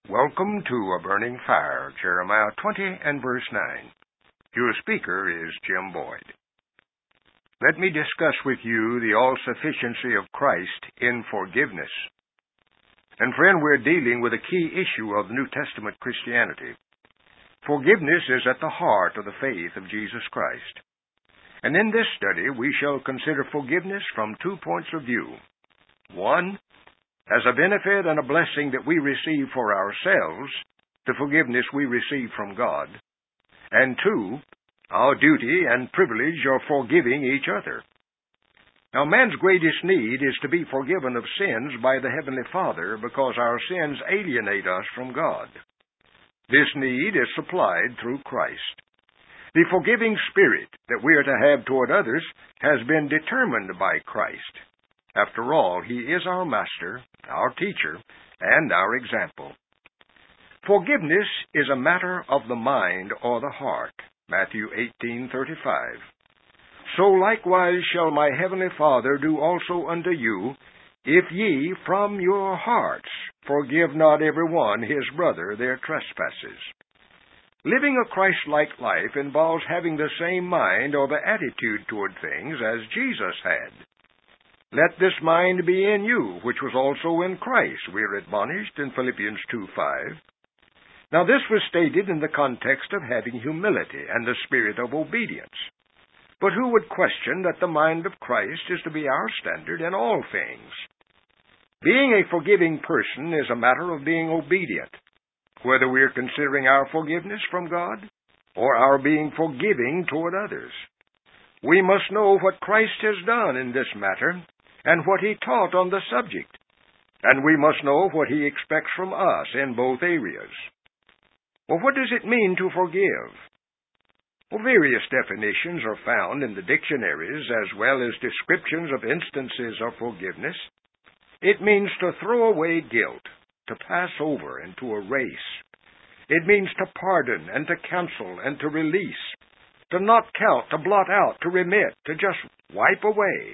Welcome to A Burning Fire, Jeremiah 20 and verse 9. Your speaker is Jim Boyd. Let me discuss with you the all-sufficiency of Christ in forgiveness. And friend, we're dealing with a key issue of New Testament Christianity. Forgiveness is at the heart of the faith of Jesus Christ. And in this study, we shall consider forgiveness from 2 points of view. One, as a benefit and a blessing that we receive for ourselves, the forgiveness we receive from God. And two, our duty and privilege of forgiving each other. Now, man's greatest need is to be forgiven of sins by the Heavenly Father because our sins alienate us from God. This need is supplied through Christ. The forgiving spirit that we are to have toward others has been determined by Christ. After all, He is our Master, our teacher, and our example. Forgiveness is a matter of the mind or the heart. Matthew 18:35. So likewise shall my heavenly Father do also unto you, if ye from your hearts forgive not every one his brother their trespasses. Living a Christ-like life involves having the same mind or the attitude toward things as Jesus had. Let this mind be in you, which was also in Christ, we are admonished in Philippians 2:5. Now this was stated in the context of having humility and the spirit of obedience. But who would question that the mind of Christ is to be our standard in all things? Being a forgiving person is a matter of being obedient, whether we are considering our forgiveness from God or our being forgiving toward others. We must know what Christ has done in this matter and what He taught on the subject, and we must know what He expects from us in both areas. Well, what does it mean to forgive? Well, various definitions are found in the dictionaries as well as descriptions of instances of forgiveness. It means to throw away guilt, to pass over and to erase. It means to pardon and to cancel and to release, to not count, to blot out, to remit, to just wipe away.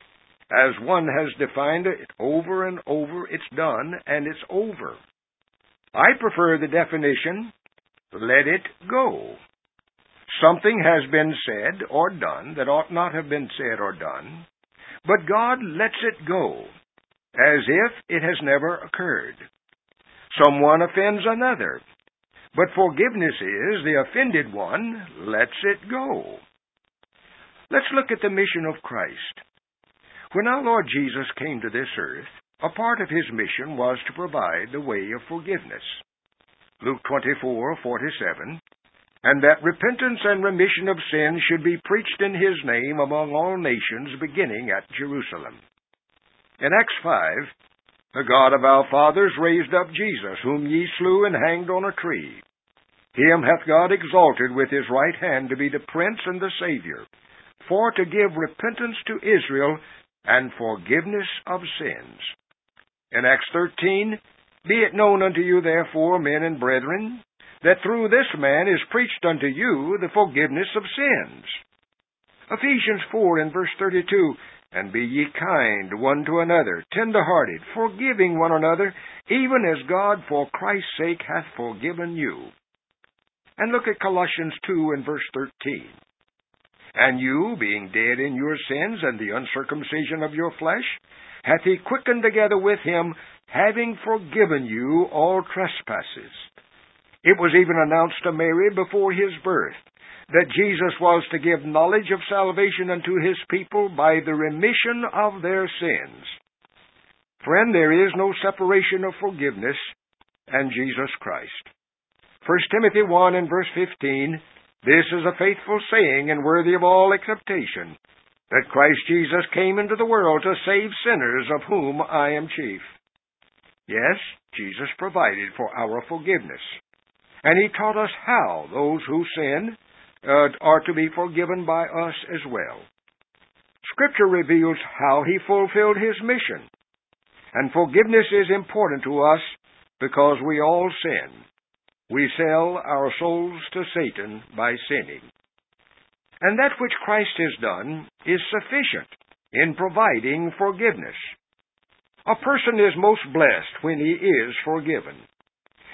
As one has defined it over and over, it's done and it's over. I prefer the definition, let it go. Something has been said or done that ought not have been said or done, but God lets it go, as if it has never occurred. Someone offends another, but forgiveness is the offended one lets it go. Let's look at the mission of Christ. When our Lord Jesus came to this earth, a part of His mission was to provide the way of forgiveness. Luke 24:47, and that repentance and remission of sins should be preached in His name among all nations, beginning at Jerusalem. In Acts 5, the God of our fathers raised up Jesus, whom ye slew and hanged on a tree. Him hath God exalted with His right hand to be the Prince and the Savior, for to give repentance to Israel and forgiveness of sins. In Acts 13, be it known unto you therefore, men and brethren, that through this man is preached unto you the forgiveness of sins. Ephesians 4 and verse 32, and be ye kind one to another, tender-hearted, forgiving one another, even as God for Christ's sake hath forgiven you. And look at Colossians 2 and verse 13. And you, being dead in your sins and the uncircumcision of your flesh, hath He quickened together with Him, having forgiven you all trespasses. It was even announced to Mary before His birth that Jesus was to give knowledge of salvation unto His people by the remission of their sins. Friend, there is no separation of forgiveness and Jesus Christ. 1 Timothy 1 and verse 15, this is a faithful saying and worthy of all acceptation, that Christ Jesus came into the world to save sinners, of whom I am chief. Yes, Jesus provided for our forgiveness, and He taught us how those who sin are to be forgiven by us as well. Scripture reveals how He fulfilled His mission, and forgiveness is important to us because we all sin. We sell our souls to Satan by sinning. And that which Christ has done is sufficient in providing forgiveness. A person is most blessed when he is forgiven.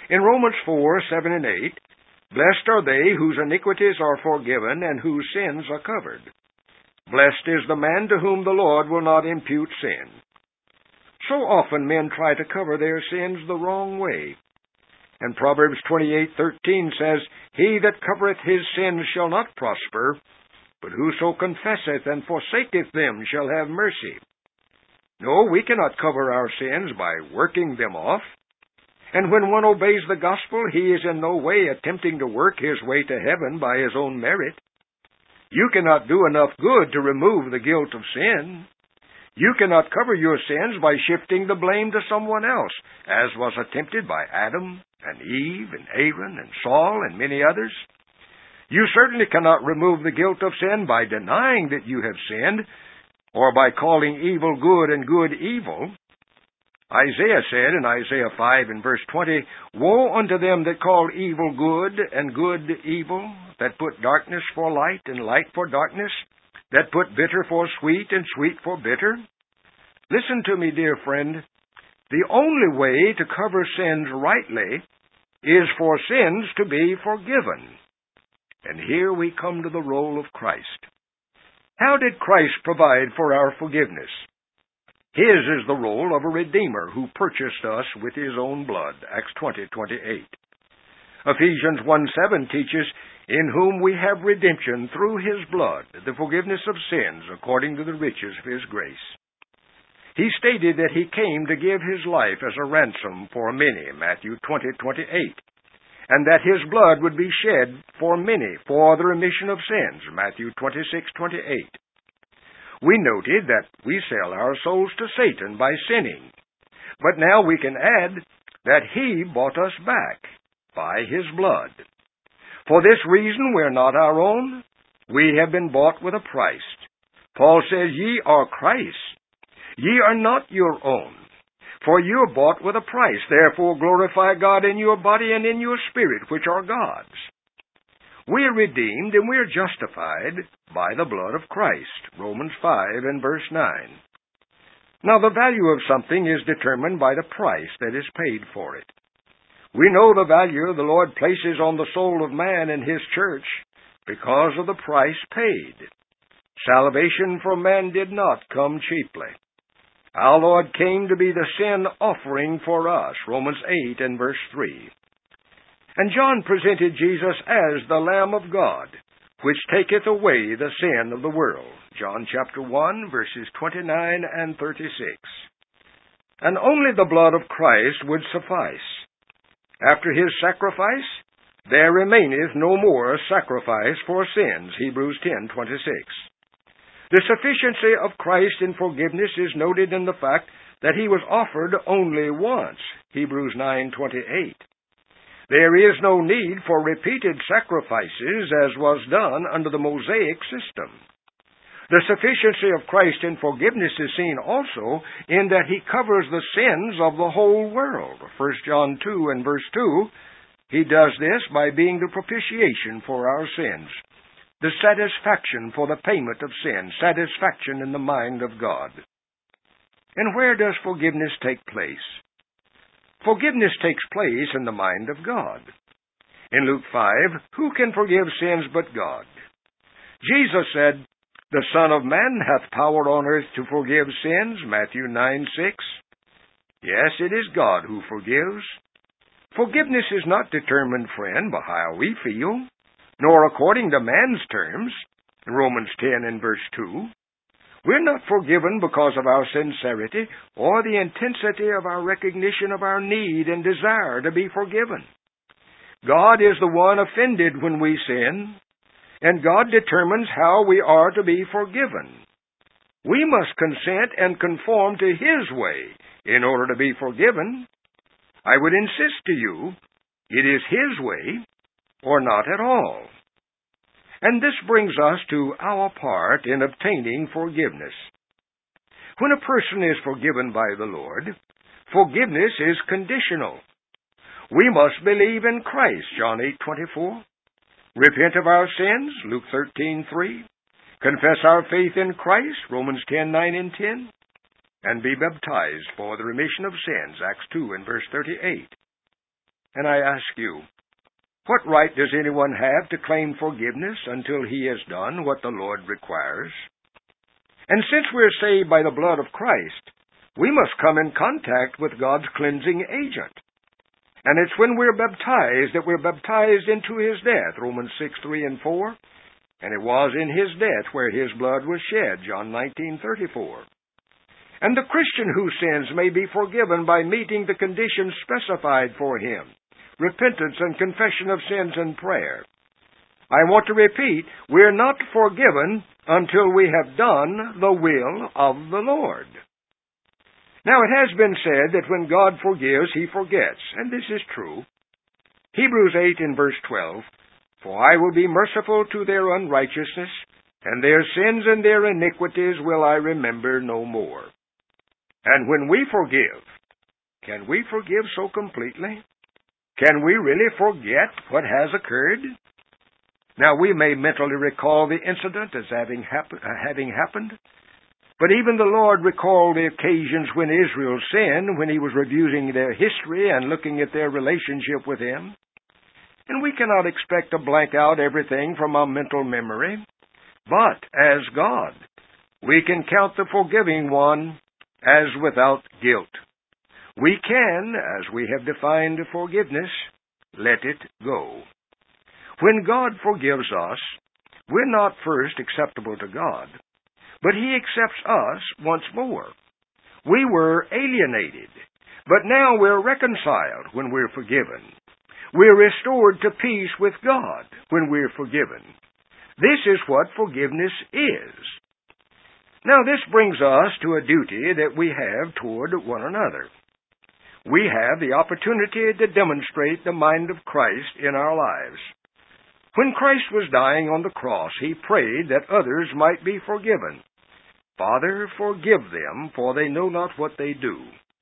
In Romans 4, 7 and 8, blessed are they whose iniquities are forgiven and whose sins are covered. Blessed is the man to whom the Lord will not impute sin. So often men try to cover their sins the wrong way. And Proverbs 28:13 says, He that covereth his sins shall not prosper, but whoso confesseth and forsaketh them shall have mercy. No, we cannot cover our sins by working them off. And when one obeys the gospel, he is in no way attempting to work his way to heaven by his own merit. You cannot do enough good to remove the guilt of sin. You cannot cover your sins by shifting the blame to someone else, as was attempted by Adam and Eve and Aaron and Saul and many others. You certainly cannot remove the guilt of sin by denying that you have sinned, or by calling evil good and good evil. Isaiah said in Isaiah 5 and verse 20, Woe unto them that call evil good and good evil, that put darkness for light and light for darkness, that put bitter for sweet and sweet for bitter. Listen to me, dear friend. The only way to cover sins rightly is for sins to be forgiven. And here we come to the role of Christ. How did Christ provide for our forgiveness? His is the role of a Redeemer who purchased us with His own blood, Acts 20:28. Ephesians 1:7 teaches, In whom we have redemption through His blood, the forgiveness of sins according to the riches of His grace. He stated that He came to give His life as a ransom for many, Matthew 20:28, and that His blood would be shed for many for the remission of sins, Matthew 26:28. We noted that we sell our souls to Satan by sinning, but now we can add that He bought us back by His blood. For this reason we are not our own. We have been bought with a price. Paul says, Ye are Christ. Ye are not your own. For you are bought with a price. Therefore glorify God in your body and in your spirit, which are God's. We are redeemed and we are justified by the blood of Christ. Romans 5 and verse 9. Now the value of something is determined by the price that is paid for it. We know the value the Lord places on the soul of man and His church because of the price paid. Salvation for man did not come cheaply. Our Lord came to be the sin offering for us, Romans 8 and verse 3. And John presented Jesus as the Lamb of God, which taketh away the sin of the world, John chapter 1, verses 29 and 36. And only the blood of Christ would suffice. After His sacrifice, there remaineth no more sacrifice for sins, Hebrews 10:26. The sufficiency of Christ in forgiveness is noted in the fact that He was offered only once, Hebrews 9:28. There is no need for repeated sacrifices as was done under the Mosaic system. The sufficiency of Christ in forgiveness is seen also in that He covers the sins of the whole world. 1 John 2 and verse 2, He does this by being the propitiation for our sins, the satisfaction for the payment of sin, satisfaction in the mind of God. And where does forgiveness take place? Forgiveness takes place in the mind of God. In Luke 5, who can forgive sins but God? Jesus said, The Son of Man hath power on earth to forgive sins, Matthew 9:6. Yes, it is God who forgives. Forgiveness is not determined, friend, by how we feel, nor according to man's terms, Romans 10 and verse 2. We're not forgiven because of our sincerity or the intensity of our recognition of our need and desire to be forgiven. God is the one offended when we sin, and God determines how we are to be forgiven. We must consent and conform to His way in order to be forgiven. I would insist to you, it is His way or not at all. And this brings us to our part in obtaining forgiveness. When a person is forgiven by the Lord, forgiveness is conditional. We must believe in Christ, John 8:24. Repent of our sins, Luke 13:3. Confess our faith in Christ, Romans 10:9 and 10. And be baptized for the remission of sins, Acts 2 and verse 38. And I ask you, what right does anyone have to claim forgiveness until he has done what the Lord requires? And since we're saved by the blood of Christ, we must come in contact with God's cleansing agent. And it's when we're baptized that we're baptized into His death, Romans 6:3 and 4. And it was in His death where His blood was shed, John 19:34. And the Christian who sins may be forgiven by meeting the conditions specified for him: repentance and confession of sins and prayer. I want to repeat, we're not forgiven until we have done the will of the Lord. Now, it has been said that when God forgives, He forgets, and this is true. Hebrews 8 in verse 12, "For I will be merciful to their unrighteousness, and their sins and their iniquities will I remember no more." And when we forgive, can we forgive so completely? Can we really forget what has occurred? Now, we may mentally recall the incident as having happened, but even the Lord recalled the occasions when Israel sinned, when He was reviewing their history and looking at their relationship with Him. And we cannot expect to blank out everything from our mental memory. But, as God, we can count the forgiving one as without guilt. We can, as we have defined forgiveness, let it go. When God forgives us, we're not first acceptable to God, but He accepts us once more. We were alienated, but now we're reconciled when we're forgiven. We're restored to peace with God when we're forgiven. This is what forgiveness is. Now, this brings us to a duty that we have toward one another. We have the opportunity to demonstrate the mind of Christ in our lives. When Christ was dying on the cross, He prayed that others might be forgiven. "Father, forgive them, for they know not what they do."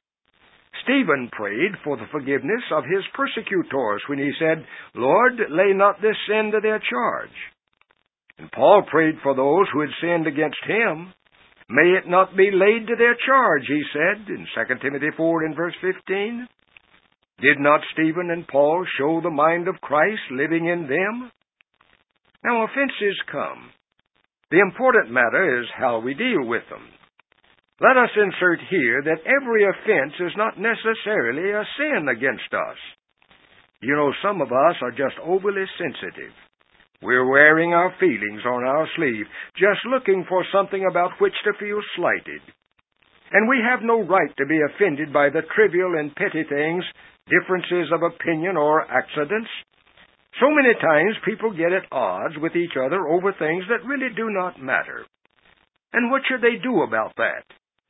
Stephen prayed for the forgiveness of his persecutors when he said, "Lord, lay not this sin to their charge." And Paul prayed for those who had sinned against him. "May it not be laid to their charge," he said in 2 Timothy 4 in verse 15. Did not Stephen and Paul show the mind of Christ living in them? Now, offenses come. The important matter is how we deal with them. Let us insert here that every offense is not necessarily a sin against us. You know, some of us are just overly sensitive. We're wearing our feelings on our sleeve, just looking for something about which to feel slighted. And we have no right to be offended by the trivial and petty things, differences of opinion or accidents. So many times people get at odds with each other over things that really do not matter. And what should they do about that?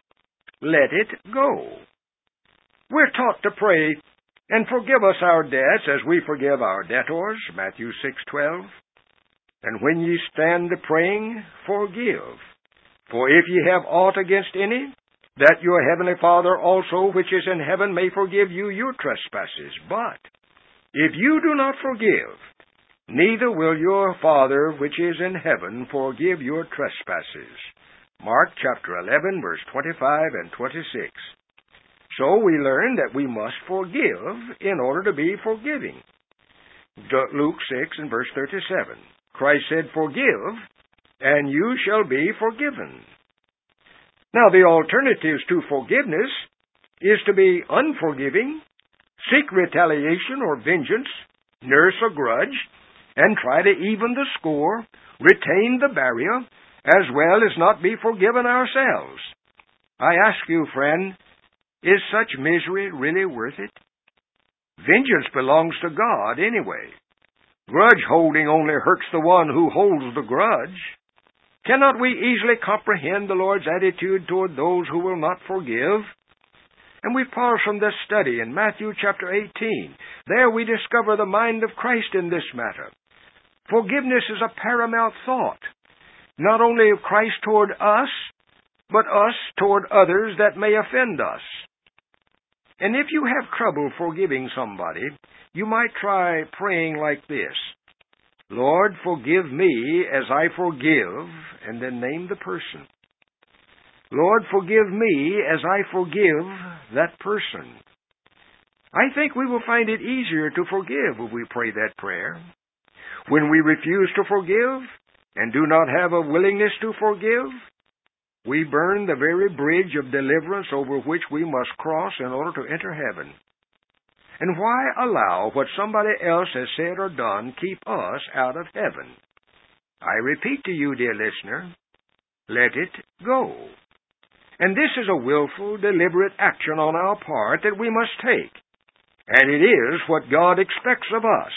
Let it go. We're taught to pray, "And forgive us our debts as we forgive our debtors," Matthew 6:12. "And when ye stand praying, forgive. For if ye have aught against any, that your heavenly Father also which is in heaven may forgive you your trespasses. But if you do not forgive, neither will your Father which is in heaven forgive your trespasses." Mark chapter 11, verse 25 and 26. So we learn that we must forgive in order to be forgiving. Luke 6 and verse 37. Christ said, "Forgive, and you shall be forgiven." Now, the alternatives to forgiveness is to be unforgiving, seek retaliation or vengeance, nurse a grudge, and try to even the score, retain the barrier, as well as not be forgiven ourselves. I ask you, friend, is such misery really worth it? Vengeance belongs to God anyway. Grudge holding only hurts the one who holds the grudge. Cannot we easily comprehend the Lord's attitude toward those who will not forgive? And we pause from this study in Matthew chapter 18. There we discover the mind of Christ in this matter. Forgiveness is a paramount thought, not only of Christ toward us, but us toward others that may offend us. And if you have trouble forgiving somebody, you might try praying like this: "Lord, forgive me as I forgive," and then name the person. "Lord, forgive me as I forgive that person." I think we will find it easier to forgive if we pray that prayer. When we refuse to forgive and do not have a willingness to forgive, we burn the very bridge of deliverance over which we must cross in order to enter heaven. And why allow what somebody else has said or done keep us out of heaven? I repeat to you, dear listener, let it go. And this is a willful, deliberate action on our part that we must take. And it is what God expects of us.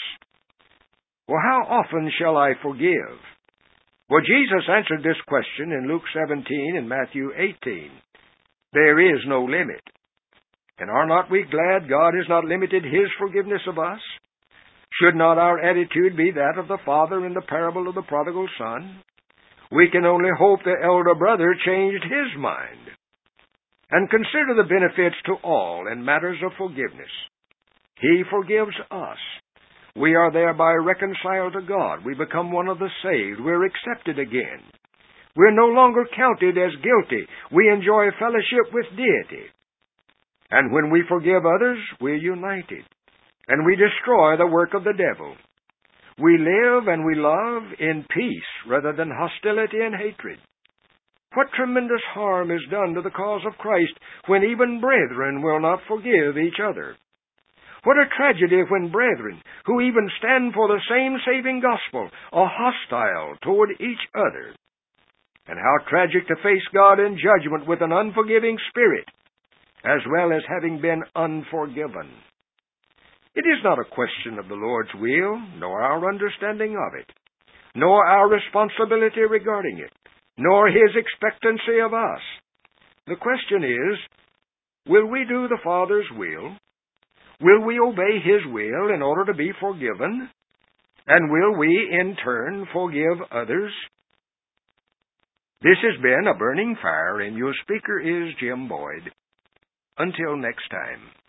Well, how often shall I forgive? Well, Jesus answered this question in Luke 17 and Matthew 18. There is no limit. And are not we glad God has not limited His forgiveness of us? Should not our attitude be that of the father in the parable of the prodigal son? We can only hope the elder brother changed his mind. And consider the benefits to all in matters of forgiveness. He forgives us. We are thereby reconciled to God. We become one of the saved. We're accepted again. We're no longer counted as guilty. We enjoy fellowship with deity. And when we forgive others, we're united. And we destroy the work of the devil. We live and we love in peace rather than hostility and hatred. What tremendous harm is done to the cause of Christ when even brethren will not forgive each other. What a tragedy when brethren, who even stand for the same saving gospel, are hostile toward each other. And how tragic to face God in judgment with an unforgiving spirit, as well as having been unforgiven. It is not a question of the Lord's will, nor our understanding of it, nor our responsibility regarding it, nor His expectancy of us. The question is, will we do the Father's will? Will we obey His will in order to be forgiven? And will we, in turn, forgive others? This has been A Burning Fire, and your speaker is Jim Boyd. Until next time.